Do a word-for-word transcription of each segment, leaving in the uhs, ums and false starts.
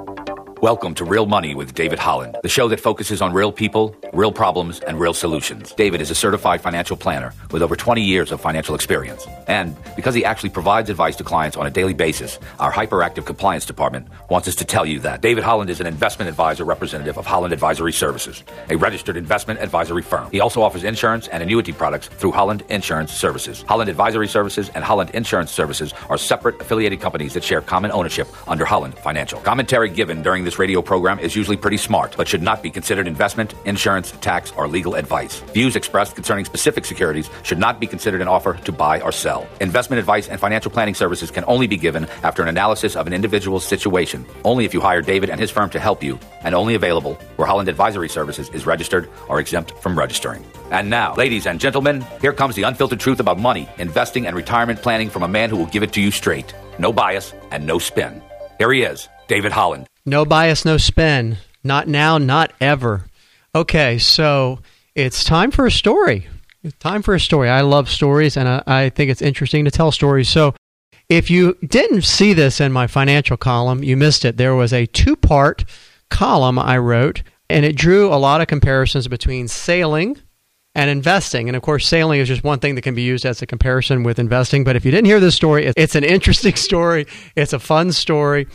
Welcome to Real Money with David Holland, the show that focuses on real people, real problems, and real solutions. David is a certified financial planner with over twenty years of financial experience. And because he actually provides advice to clients on a daily basis, our hyperactive compliance department wants us to tell you that David Holland is an investment advisor representative of Holland Advisory Services, a registered investment advisory firm. He also offers insurance and annuity products through Holland Insurance Services. Holland Advisory Services and Holland Insurance Services are separate affiliated companies that share common ownership under Holland Financial. Commentary given during this radio program is usually pretty smart, but should not be considered investment, insurance, tax, or legal advice. Views expressed concerning specific securities should not be considered an offer to buy or sell. Investment advice and financial planning services can only be given after an analysis of an individual's situation, only if you hire David and his firm to help you, and only available where Holland Advisory Services is registered or exempt from registering. And now, ladies and gentlemen, here comes the unfiltered truth about money, investing, and retirement planning from a man who will give it to you straight. No bias and no spin. Here he is, David Holland. No bias, no spin. Not now, not ever. Okay, so it's time for a story. It's time for a story. I love stories, and I, I think it's interesting to tell stories. So if you didn't see this in my financial column, you missed it. There was a two-part column I wrote, and it drew a lot of comparisons between sailing and investing. And of course, sailing is just one thing that can be used as a comparison with investing. But if you didn't hear this story, it's an interesting story. It's a fun story,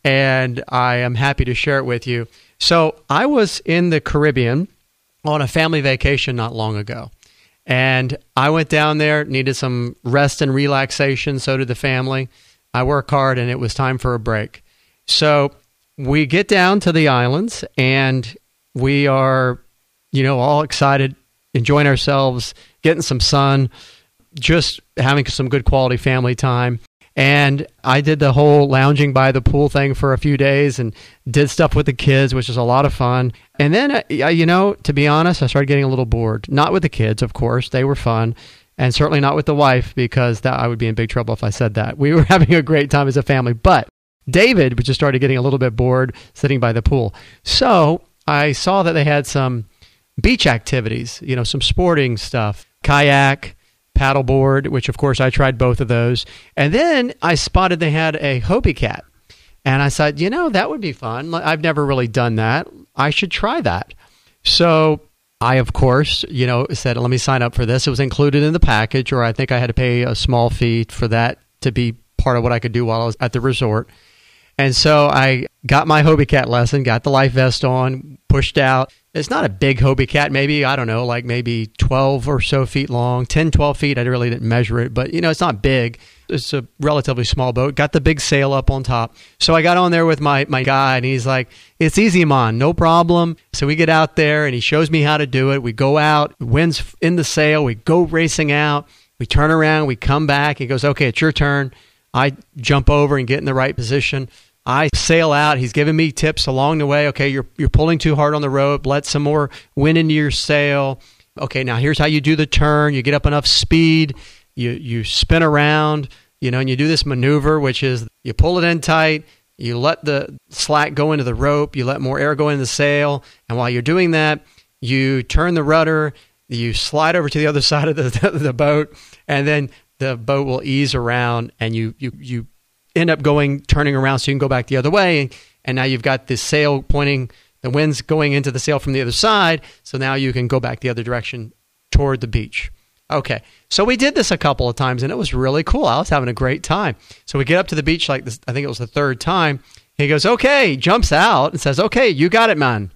and I am happy to share it with you. So I was in the Caribbean on a family vacation not long ago. And I went down there, needed some rest and relaxation. So did the family. I work hard, and it was time for a break. So we get down to the islands, and we are, you know, all excited, enjoying ourselves, getting some sun, just having some good quality family time. And I did the whole lounging by the pool thing for a few days and did stuff with the kids, which was a lot of fun. And then, uh, you know, to be honest, I started getting a little bored. Not with the kids, of course. They were fun. And certainly not with the wife, because that I would be in big trouble if I said that. We were having a great time as a family. But David just started getting a little bit bored sitting by the pool. So I saw that they had some beach activities, you know, some sporting stuff, kayak, paddleboard, which of course I tried both of those. And then I spotted they had a Hobie Cat. And I said, you know, that would be fun. I've never really done that. I should try that. So I, of course, you know, said, let me sign up for this. It was included in the package, or I think I had to pay a small fee for that to be part of what I could do while I was at the resort. And so I got my Hobie Cat lesson, got the life vest on, pushed out. It's not a big Hobie Cat, maybe, I don't know, like maybe twelve or so feet long, ten, twelve feet. I really didn't measure it, but, you know, it's not big. It's a relatively small boat. Got the big sail up on top. So I got on there with my, my guy, and he's like, it's easy, man, no problem. So we get out there, and he shows me how to do it. We go out, wind's in the sail. We go racing out. We turn around. We come back. He goes, okay, it's your turn. I jump over and get in the right position. I sail out. He's giving me tips along the way. Okay, you're you're pulling too hard on the rope. Let some more wind into your sail. Okay, now here's how you do the turn. You get up enough speed. You you spin around, you know, and you do this maneuver, which is you pull it in tight. You let the slack go into the rope. You let more air go into the sail. And while you're doing that, you turn the rudder. You slide over to the other side of the, the boat, and then the boat will ease around, and you you you end up going, turning around so you can go back the other way. And now you've got the sail pointing, the wind's going into the sail from the other side. So now you can go back the other direction toward the beach. Okay. So we did this a couple of times, and it was really cool. I was having a great time. So we get up to the beach like this, I think it was the third time. He goes, okay, jumps out and says, okay, you got it, man.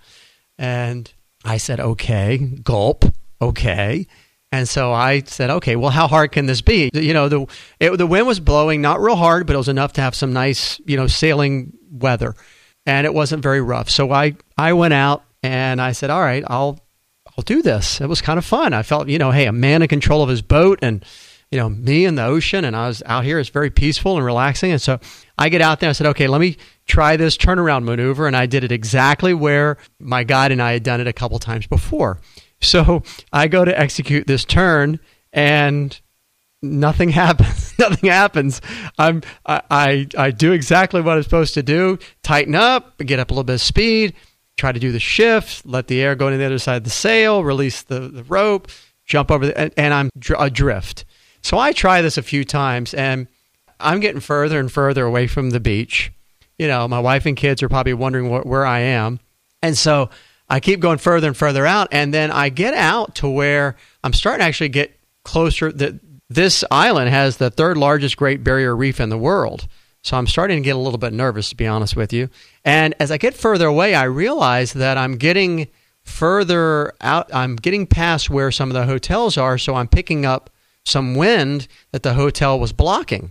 And I said, okay, gulp. Okay. And so I said, okay, well, how hard can this be? You know, the it, the wind was blowing, not real hard, but it was enough to have some nice, you know, sailing weather. And it wasn't very rough. So I, I went out and I said, all right, I'll I'll do this. It was kind of fun. I felt, you know, hey, a man in control of his boat, and, you know, me in the ocean, and I was out here. It's very peaceful and relaxing. And so I get out there. I said, okay, let me try this turnaround maneuver. And I did it exactly where my guide and I had done it a couple times before. So I go to execute this turn, and nothing happens. nothing happens. I'm I, I I do exactly what I'm supposed to do. Tighten up, get up a little bit of speed, try to do the shift, let the air go to the other side of the sail, release the, the rope, jump over, the, and, and I'm dr- adrift. So I try this a few times, and I'm getting further and further away from the beach. you know, my wife and kids are probably wondering what, where I am. And so I keep going further and further out. And then I get out to where I'm starting to actually get closer. That this island has the third largest Great Barrier Reef in the world. So I'm starting to get a little bit nervous, to be honest with you. And as I get further away, I realize that I'm getting further out. I'm getting past where some of the hotels are. So I'm picking up some wind that the hotel was blocking.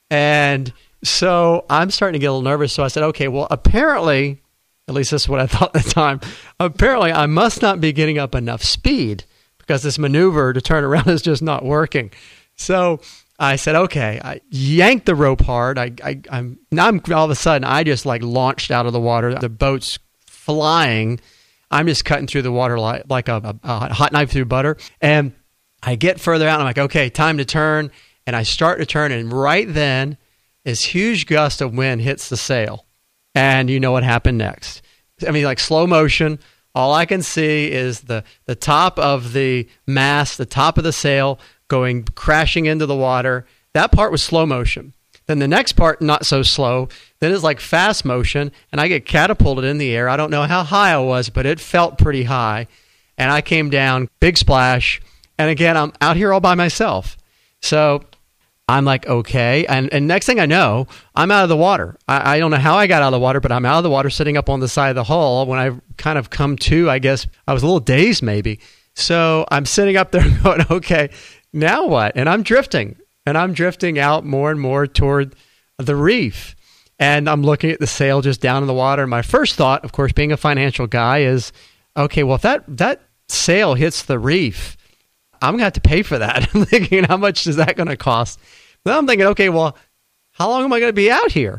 And so I'm starting to get a little nervous. So I said, okay, well, apparently, at least this is what I thought at the time, apparently I must not be getting up enough speed because this maneuver to turn around is just not working. So I said, okay, I yanked the rope hard. I, I, I'm now I'm all of a sudden I just like launched out of the water. The boat's flying. I'm just cutting through the water like, like a, a, a hot knife through butter. And I get further out and I'm like, okay, time to turn. And I start to turn. And right then, this huge gust of wind hits the sail. And you know what happened next. I mean, like slow motion. All I can see is the, the top of the mast, the top of the sail going crashing into the water. That part was slow motion. Then the next part, not so slow. Then it's like fast motion, and I get catapulted in the air. I don't know how high I was, but it felt pretty high. And I came down, big splash. And again, I'm out here all by myself. So I'm like, okay. And, and next thing I know, I'm out of the water. I, I don't know how I got out of the water, but I'm out of the water sitting up on the side of the hull. When I kind of come to, I guess I was a little dazed maybe. So I'm sitting up there going, okay, now what? And I'm drifting. And I'm drifting out more and more toward the reef. And I'm looking at the sail just down in the water. And my first thought, of course, being a financial guy is, okay, well, if that, that sail hits the reef, I'm going to have to pay for that. I'm thinking, how much is that going to cost? Then I'm thinking, okay, well, how long am I going to be out here?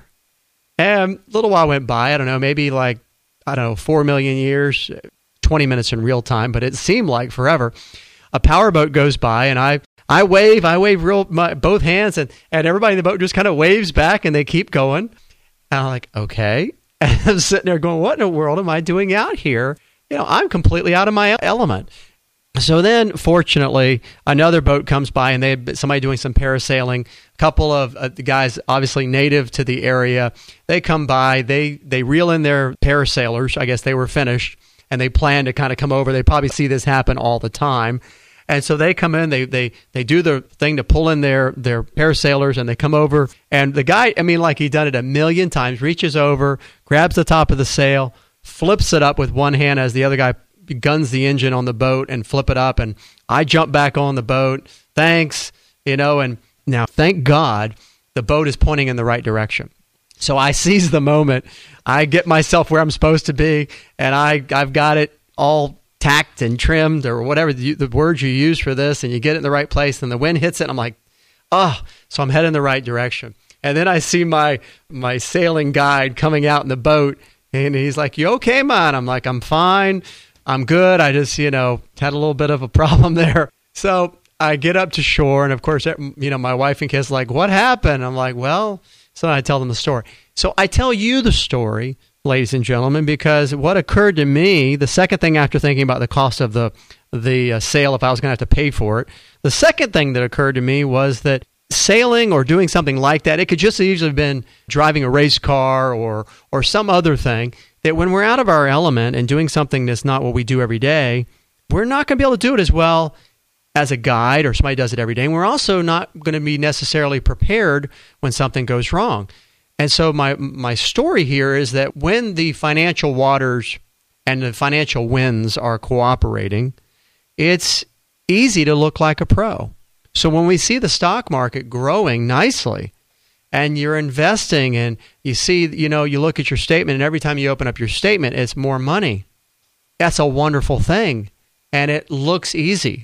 And a little while went by. I don't know, maybe like, I don't know, four million years, twenty minutes in real time, but it seemed like forever. A powerboat goes by, and I I wave, I wave real my, both hands, and, and everybody in the boat just kind of waves back, and they keep going. And I'm like, okay. And I'm sitting there going, what in the world am I doing out here? You know, I'm completely out of my element. So then, fortunately, another boat comes by, and they had somebody doing some parasailing. A couple of uh, the guys, obviously native to the area, they come by. They they reel in their parasailers. I guess they were finished, and they plan to kind of come over. They probably see this happen all the time. And so they come in, they they they do the thing to pull in their, their parasailers, and they come over. And the guy, I mean, like he'd done it a million times, reaches over, grabs the top of the sail, flips it up with one hand as the other guy guns the engine on the boat and flip it up. And I jump back on the boat. Thanks, you know, and now, thank God, the boat is pointing in the right direction. So I seize the moment. I get myself where I'm supposed to be, and I, I've got it all tacked and trimmed, or whatever the, the words you use for this, and you get it in the right place, and the wind hits it, and I'm like, oh, so I'm heading the right direction. And then I see my my sailing guide coming out in the boat, and he's like, you okay, man? I'm like, I'm fine. I'm good. I just, you know, had a little bit of a problem there. So I get up to shore, and of course, you know, my wife and kids are like, what happened? I'm like, well, so I tell them the story. So I tell you the story, ladies and gentlemen, because what occurred to me, the second thing after thinking about the cost of the the uh, sail, if I was going to have to pay for it, the second thing that occurred to me was that sailing or doing something like that, it could just as easily have been driving a race car or or some other thing, that when we're out of our element and doing something that's not what we do every day, we're not going to be able to do it as well as a guide or somebody does it every day. And we're also not going to be necessarily prepared when something goes wrong. And so my my story here is that when the financial waters and the financial winds are cooperating, it's easy to look like a pro. So when we see the stock market growing nicely and you're investing and you see, you know, you look at your statement, and every time you open up your statement, it's more money. That's a wonderful thing. And it looks easy.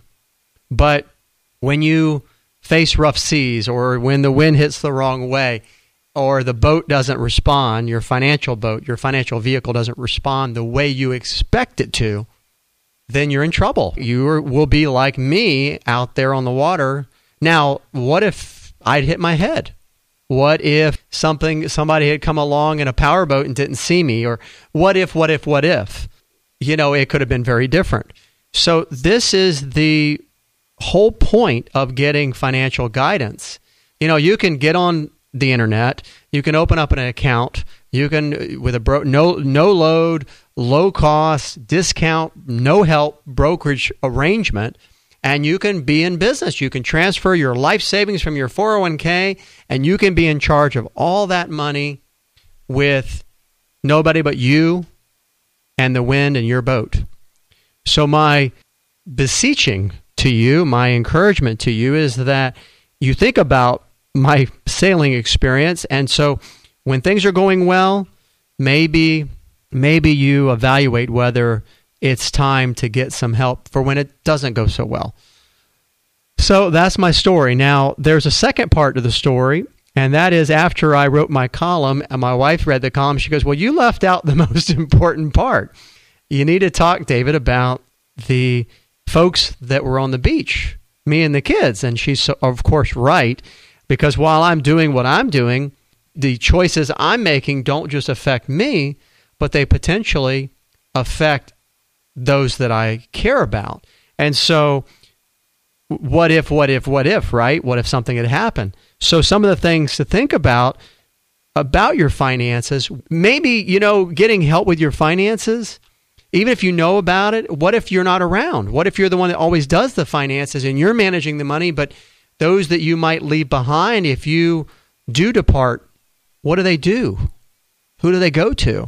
But when you face rough seas, or when the wind hits the wrong way, or the boat doesn't respond, your financial boat, your financial vehicle doesn't respond the way you expect it to, then you're in trouble. You will be like me out there on the water. Now, what if I'd hit my head? What if something somebody had come along in a powerboat and didn't see me? Or what if, what if, what if? You know, it could have been very different. So this is the whole point of getting financial guidance. You know, you can get on the internet, you can open up an account, You can, with a bro, no no load, low cost, discount, no help brokerage arrangement, and you can be in business. You can transfer your life savings from your four oh one k, and you can be in charge of all that money with nobody but you and the wind in your boat. So my beseeching to you, my encouragement to you is that you think about my sailing experience, and so when things are going well, maybe maybe you evaluate whether it's time to get some help for when it doesn't go so well. So that's my story. Now, there's a second part to the story, and that is after I wrote my column, and my wife read the column, she goes, well, you left out the most important part. You need to talk, David, about the folks that were on the beach, me and the kids. And she's, of course, right, because while I'm doing what I'm doing, the choices I'm making don't just affect me, but they potentially affect those that I care about. And so what if, what if, what if, right? What if something had happened? So some of the things to think about, about your finances, maybe, you know, getting help with your finances, even if you know about it, what if you're not around? What if you're the one that always does the finances and you're managing the money, but those that you might leave behind, if you do depart, what do they do? Who do they go to?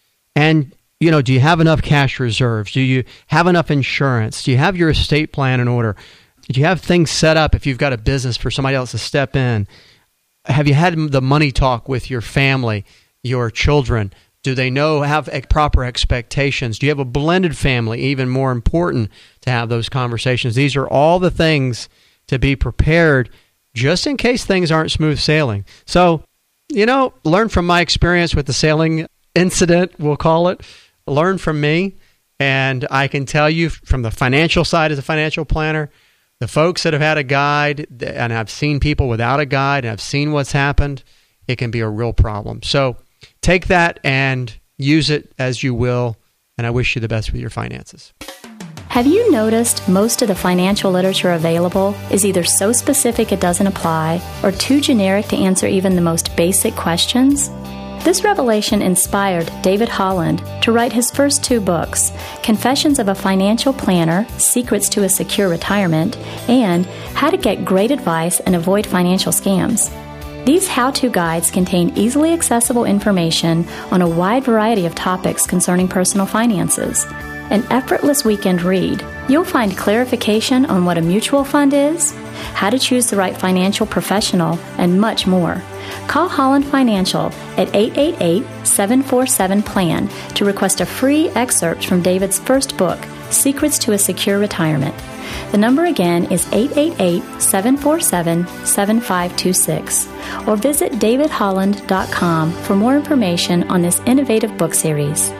And, you know, do you have enough cash reserves? Do you have enough insurance? Do you have your estate plan in order? Do you have things set up if you've got a business for somebody else to step in? Have you had the money talk with your family, your children? Do they know, have proper expectations? Do you have a blended family? Even more important to have those conversations. These are all the things to be prepared just in case things aren't smooth sailing. So, you know, learn from my experience with the sailing incident, we'll call it. Learn from me. And I can tell you from the financial side as a financial planner, the folks that have had a guide, and I've seen people without a guide, and I've seen what's happened, it can be a real problem. So take that and use it as you will, and I wish you the best with your finances. Have you noticed most of the financial literature available is either so specific it doesn't apply or too generic to answer even the most basic questions? This revelation inspired David Holland to write his first two books, Confessions of a Financial Planner, Secrets to a Secure Retirement, and How to Get Great Advice and Avoid Financial Scams. These how-to guides contain easily accessible information on a wide variety of topics concerning personal finances. An effortless weekend read, you'll find clarification on what a mutual fund is, how to choose the right financial professional, and much more. Call Holland Financial at eight eight eight, seven four seven, P L A N to request a free excerpt from David's first book, Secrets to a Secure Retirement. The number again is eight eight eight, seven four seven, seven five two six. Or visit david holland dot com for more information on this innovative book series.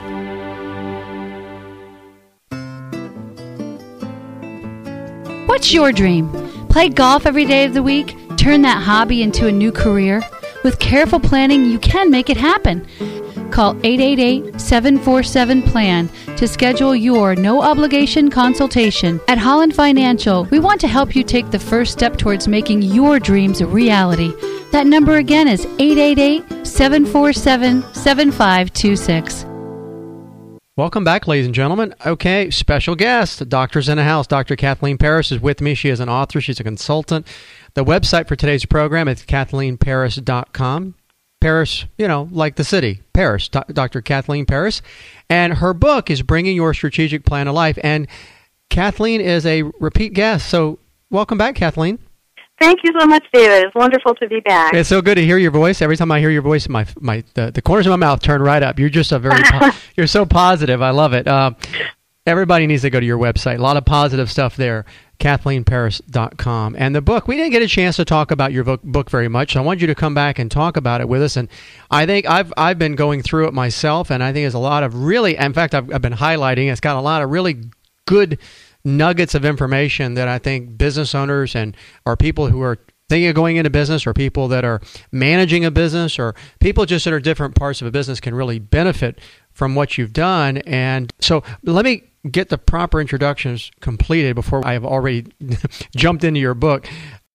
What's your dream? Play golf every day of the week? Turn that hobby into a new career? With careful planning, you can make it happen. Call eight eight eight, seven four seven, P L A N to schedule your no-obligation consultation. At Holland Financial, we want to help you take the first step towards making your dreams a reality. That number again is eight eight eight, seven four seven, seven five two six. Welcome back, ladies and gentlemen. Okay, special guest, Doctors in the House. Doctor Kathleen Paris is with me. She is an author. She's a consultant. The website for today's program is kathleen paris dot com. Paris, you know, like the city, Paris, Doctor Kathleen Paris. And her book is Bringing Your Strategic Plan to Life. And Kathleen is a repeat guest. So welcome back, Kathleen. Thank you so much, David. It's wonderful to be back. It's so good to hear your voice. Every time I hear your voice, my my the, the corners of my mouth turn right up. You're just a very po- you're so positive. I love it. Uh, everybody needs to go to your website. A lot of positive stuff there. kathleen paris dot com. And the book, we didn't get a chance to talk about your book, book very much, so I want you to come back and talk about it with us. And I think I've I've been going through it myself, and I think there's a lot of really, in fact, I've, I've been highlighting, it's got a lot of really good nuggets of information that I think business owners and or people who are thinking of going into business or people that are managing a business or people just that are different parts of a business can really benefit from what you've done. And so let me get the proper introductions completed before I have already jumped into your book.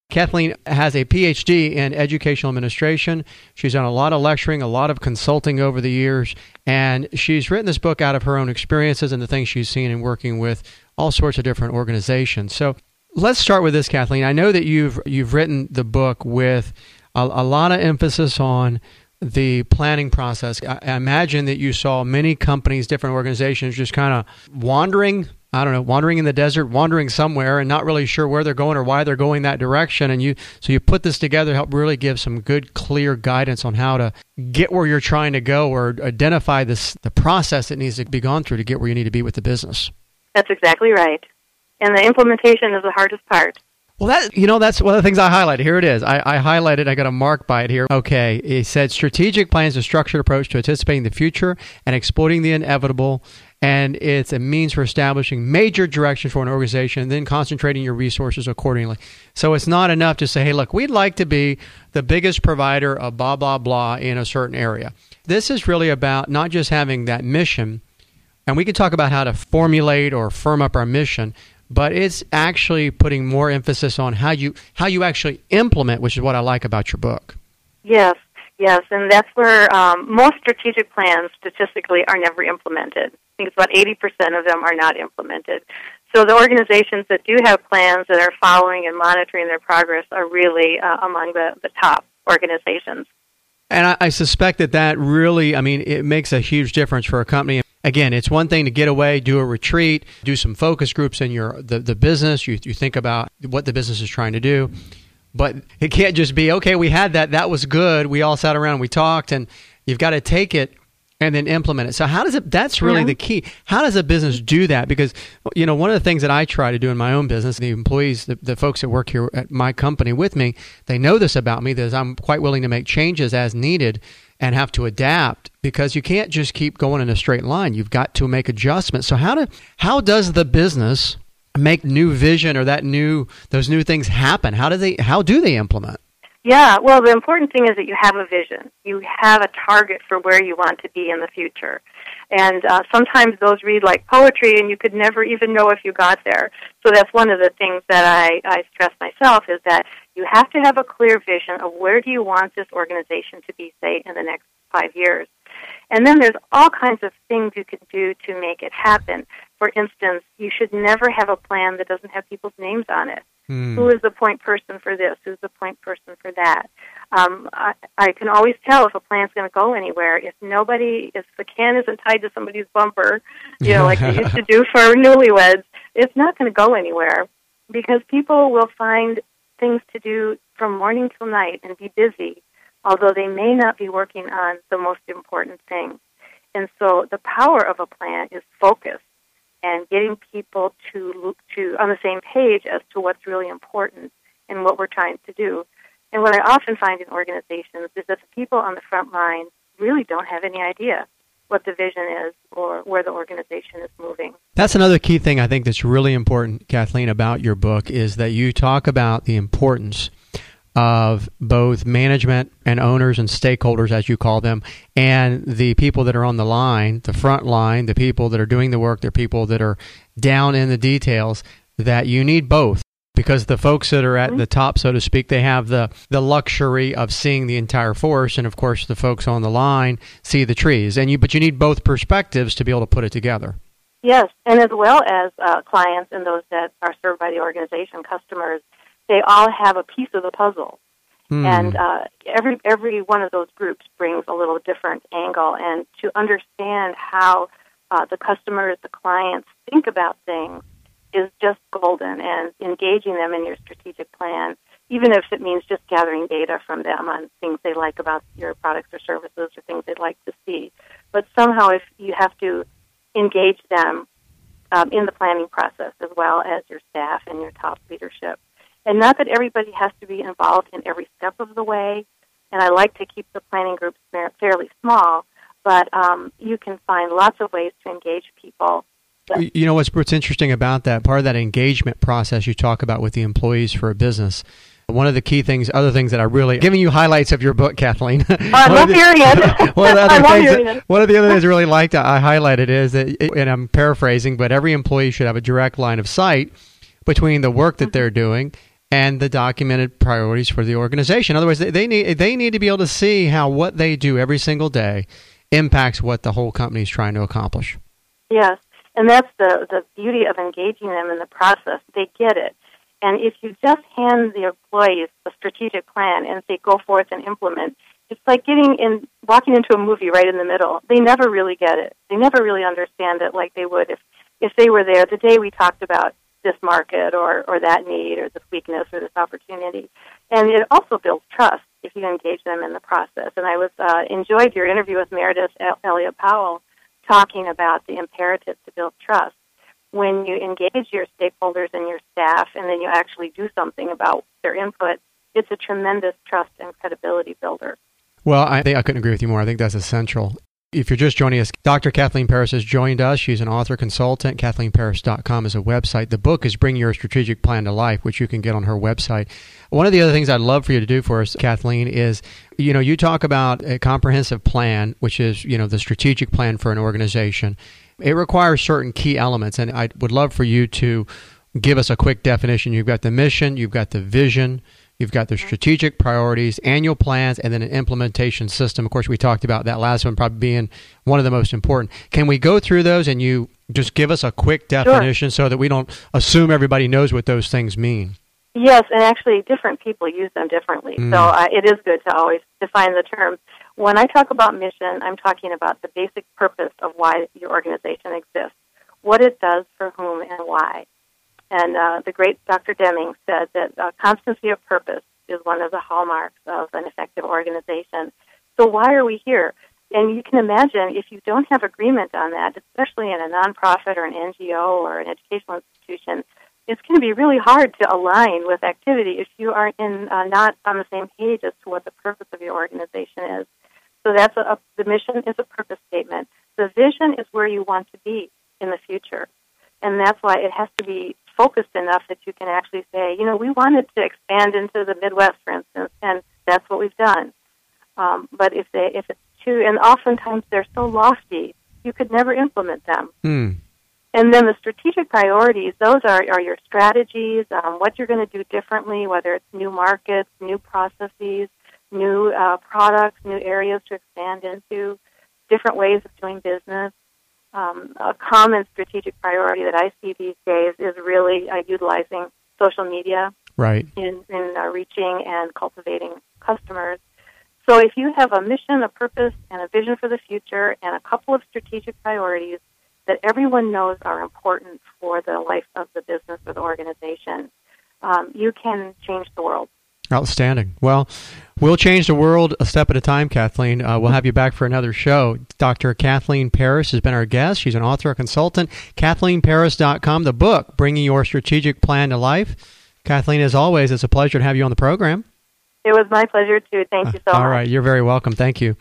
Kathleen has a P H D in educational administration. She's done a lot of lecturing, a lot of consulting over the years, and she's written this book out of her own experiences and the things she's seen in working with all sorts of different organizations. So let's start with this, Kathleen. I know that you've you've written the book with a, a lot of emphasis on the planning process. I, I imagine that you saw many companies, different organizations just kind of wandering I don't know, wandering in the desert, wandering somewhere and not really sure where they're going or why they're going that direction. And you, so you put this together to help really give some good, clear guidance on how to get where you're trying to go or identify this, the process that needs to be gone through to get where you need to be with the business. That's exactly right. And the implementation is the hardest part. Well, that you know, that's one of the things I highlighted. Here it is. I, I highlighted, I got a mark by it here. Okay, it said strategic plans is a structured approach to anticipating the future and exploiting the inevitable, and it's a means for establishing major direction for an organization and then concentrating your resources accordingly. So it's not enough to say, hey, look, we'd like to be the biggest provider of blah, blah, blah in a certain area. This is really about not just having that mission, and we can talk about how to formulate or firm up our mission, but it's actually putting more emphasis on how you how you actually implement, which is what I like about your book. Yes, yes, and that's where um, most strategic plans statistically are never implemented. I think it's about eighty percent of them are not implemented. So the organizations that do have plans that are following and monitoring their progress are really uh, among the, the top organizations. And I, I suspect that that really, I mean, it makes a huge difference for a company. Again, it's one thing to get away, do a retreat, do some focus groups in your the, the business. You you think about what the business is trying to do. But it can't just be, okay, we had that, that was good. We all sat around and we talked, and you've got to take it and then implement it. So how does it, that's really yeah. the key. How does a business do that? Because, you know, one of the things that I try to do in my own business, the employees, the, the folks that work here at my company with me, they know this about me, that I'm quite willing to make changes as needed and have to adapt, because you can't just keep going in a straight line. You've got to make adjustments. So how do how does the business make new vision or that new those new things happen? How do they how do they implement? Yeah, well, the important thing is that you have a vision. You have a target for where you want to be in the future. And uh, sometimes those read like poetry, and you could never even know if you got there. So that's one of the things that I, I stress myself, is that you have to have a clear vision of where do you want this organization to be, say, in the next five years. And then there's all kinds of things you can do to make it happen. For instance, you should never have a plan that doesn't have people's names on it. Mm. Who is the point person for this? Who's the point person for that? Um, I, I can always tell if a plan's going to go anywhere. If nobody, if the can isn't tied to somebody's bumper, you know, like they used to do for newlyweds, it's not going to go anywhere, because people will find things to do from morning till night and be busy, although they may not be working on the most important thing. And so the power of a plan is focus and getting people to to on the same page as to what's really important and what we're trying to do. And what I often find in organizations is that the people on the front line really don't have any idea what the vision is or where the organization is moving. That's another key thing I think that's really important, Kathleen, about your book, is that you talk about the importance of both management and owners and stakeholders, as you call them, and the people that are on the line, the front line, the people that are doing the work, the people that are down in the details, that you need both. Because the folks that are at mm-hmm. the top, so to speak, they have the, the luxury of seeing the entire forest, and of course the folks on the line see the trees. And you, but you need both perspectives to be able to put it together. Yes, and as well as uh, clients and those that are served by the organization, customers, they all have a piece of the puzzle. Hmm. And uh, every every one of those groups brings a little different angle. And to understand how uh, the customers, the clients think about things is just golden, and engaging them in your strategic plan, even if it means just gathering data from them on things they like about your products or services or things they'd like to see. But somehow if you have to engage them um, in the planning process as well as your staff and your top leadership. And not that everybody has to be involved in every step of the way, and I like to keep the planning groups fairly small, but um, you can find lots of ways to engage people. You know, what's, what's interesting about that, part of that engagement process you talk about with the employees for a business, one of the key things, other things that I really, giving you highlights of your book, Kathleen. I love hearing it. One of the other things that, one of the other things I really liked, I highlighted is that, and I'm paraphrasing, but every employee should have a direct line of sight between the work that they're doing and the documented priorities for the organization. In other words, they, they need they need to be able to see how what they do every single day impacts what the whole company is trying to accomplish. Yes, and that's the, the beauty of engaging them in the process. They get it. And if you just hand the employees a strategic plan and say, go forth and implement, it's like getting in, walking into a movie right in the middle. They never really get it. They never really understand it like they would if, if they were there the day we talked about this market or, or that need or this weakness or this opportunity. And it also builds trust if you engage them in the process. And I was uh, enjoyed your interview with Meredith Elliott Powell talking about the imperative to build trust. When you engage your stakeholders and your staff and then you actually do something about their input, it's a tremendous trust and credibility builder. Well, I think I couldn't agree with you more. I think that's essential. If you're just joining us, Doctor Kathleen Paris has joined us. She's an author consultant. Kathleen Paris dot com is a website. The book is Bring Your Strategic Plan to Life, which you can get on her website. One of the other things I'd love for you to do for us, Kathleen, is, you know, you talk about a comprehensive plan, which is, you know, the strategic plan for an organization. It requires certain key elements, and I would love for you to give us a quick definition. You've got the mission, you've got the vision, you've got the strategic priorities, annual plans, and then an implementation system. Of course, we talked about that last one probably being one of the most important. Can we go through those and you just give us a quick definition Sure. so that we don't assume everybody knows what those things mean? Yes, and actually different people use them differently. Mm. So uh, it is good to always define the terms. When I talk about mission, I'm talking about the basic purpose of why your organization exists, what it does for whom and why. And uh, the great Doctor Deming said that uh, constancy of purpose is one of the hallmarks of an effective organization. So why are we here? And you can imagine if you don't have agreement on that, especially in a nonprofit or an N G O or an educational institution, it's going to be really hard to align with activity if you are in uh, not on the same page as to what the purpose of your organization is. So that's a, a, the mission is a purpose statement. The vision is where you want to be in the future. And that's why it has to be focused enough that you can actually say, you know, we wanted to expand into the Midwest, for instance, and that's what we've done. Um, but if they, if it's too, and oftentimes they're so lofty, you could never implement them. Hmm. And then the strategic priorities, those are, are your strategies, um, what you're going to do differently, whether it's new markets, new processes, new uh, products, new areas to expand into, different ways of doing business. Um, a common strategic priority that I see these days is really uh, utilizing social media right. in, in uh, reaching and cultivating customers. So if you have a mission, a purpose, and a vision for the future, and a couple of strategic priorities that everyone knows are important for the life of the business or the organization, um, you can change the world. Outstanding. Well, we'll change the world a step at a time, Kathleen. Uh, we'll have you back for another show. Doctor Kathleen Paris has been our guest. She's an author, a consultant. Kathleen Paris dot com, the book, Bringing Your Strategic Plan to Life. Kathleen, as always, it's a pleasure to have you on the program. It was my pleasure, too. Thank you so uh, all much. All right. You're very welcome. Thank you.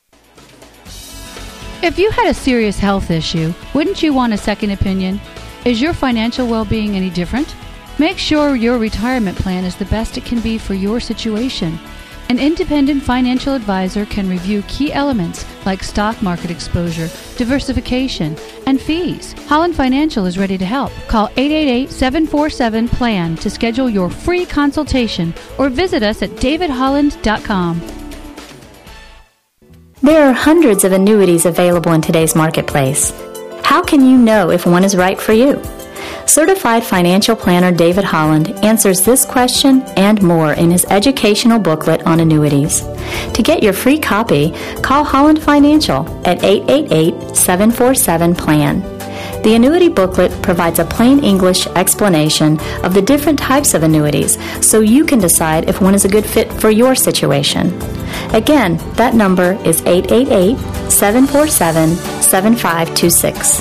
If you had a serious health issue, wouldn't you want a second opinion? Is your financial well-being any different? Make sure your retirement plan is the best it can be for your situation. An independent financial advisor can review key elements like stock market exposure, diversification, and fees. Holland Financial is ready to help. Call eight eight eight, seven four seven, P L A N to schedule your free consultation or visit us at david holland dot com. There are hundreds of annuities available in today's marketplace. How can you know if one is right for you? Certified financial planner David Holland answers this question and more in his educational booklet on annuities. To get your free copy, call Holland Financial at eight eight eight, seven four seven, P L A N. The annuity booklet provides a plain English explanation of the different types of annuities so you can decide if one is a good fit for your situation. Again, that number is eight eight eight, seven four seven, seven five two six.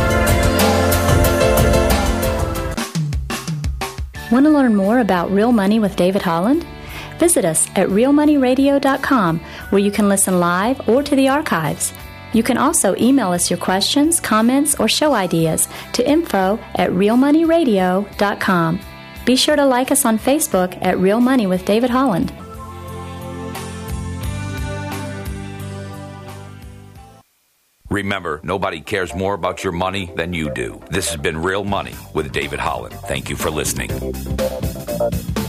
Want to learn more about Real Money with David Holland? Visit us at real money radio dot com, where you can listen live or to the archives. You can also email us your questions, comments, or show ideas to info at real money radio dot com. Be sure to like us on Facebook at Real Money with David Holland. Remember, nobody cares more about your money than you do. This has been Real Money with David Holland. Thank you for listening.